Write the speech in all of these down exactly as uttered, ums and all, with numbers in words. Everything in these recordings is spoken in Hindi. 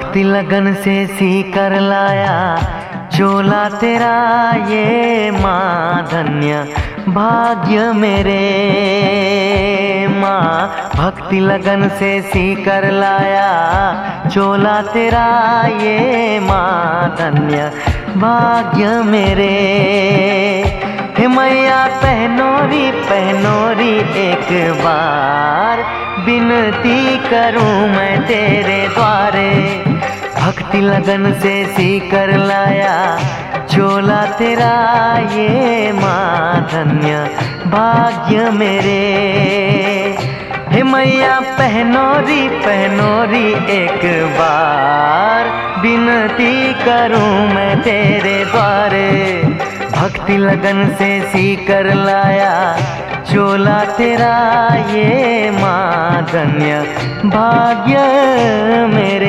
भक्ति लगन से सीकर लाया चोला तेरा ये माँ, धन्य भाग्य मेरे माँ। भक्ति लगन से सीकर लाया चोला तेरा ये माँ, धन्य भाग्य मेरे। हे मैया पहनोरी पहनोरी एक बार, विनती करूं मैं तेरे द्वारे। भक्ति लगन से सीकर लाया चोला तेरा ये माँ, धन्य भाग्य मेरे। हे मैया पहनोरी पहनोरी एक बार, विनती करूं मैं तेरे द्वारे। भक्ति लगन से सीकर लाया चोला तेरा ये माँ, धन्य भाग्य मेरे।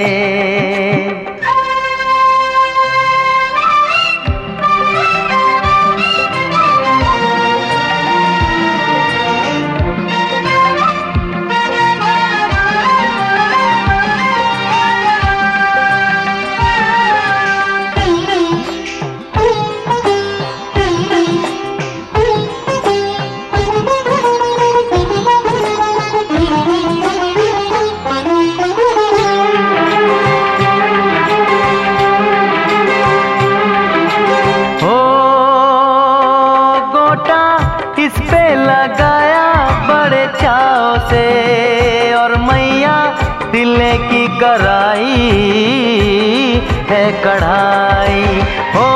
इस पे लगाया बड़े चाव से, और मैया तिले की कराई है कढ़ाई। हो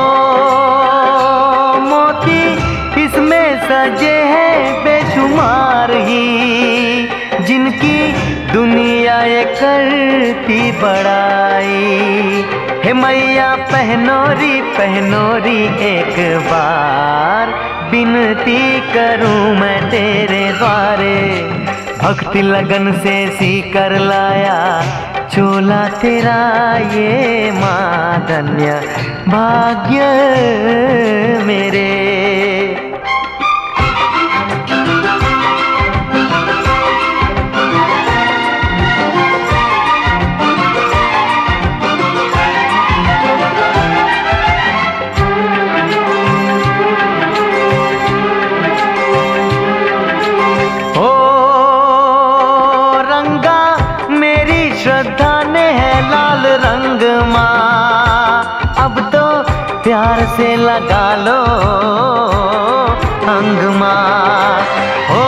मोती इसमें सजे हैं बेशुमार ही, जिनकी दुनिया ये करती बड़ाई। हे मैया पहनोरी पहनोरी एक बार, विनती करूं मैं तेरे द्वारे। भक्ति लगन से सीकर लाया चोला तेरा ये माँ, धन्य भाग्य मेरे। श्रद्धा ने है लाल रंग माँ, अब तो प्यार से लगा लो अंग माँ। हो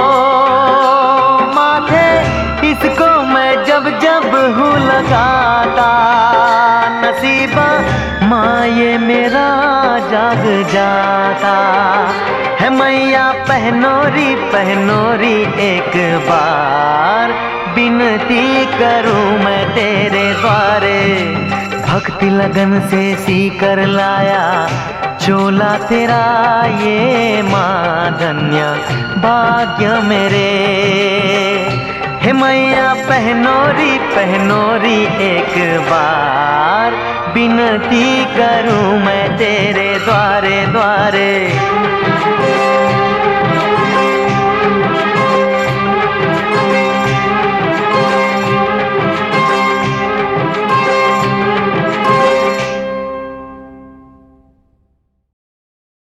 माथे इसको मैं जब जब हूँ लगाता, नसीबा माँ ये मेरा जाग जाता। है मैया पहनोरी पहनोरी एक बार, विनती करूं मैं तेरे द्वारे। भक्ति लगन से सीकर लाया चोला तेरा ये माँ, धन्य भाग्य मेरे। हे मैया पहनोरी पहनोरी एक बार, विनती करूं मैं तेरे द्वारे द्वारे।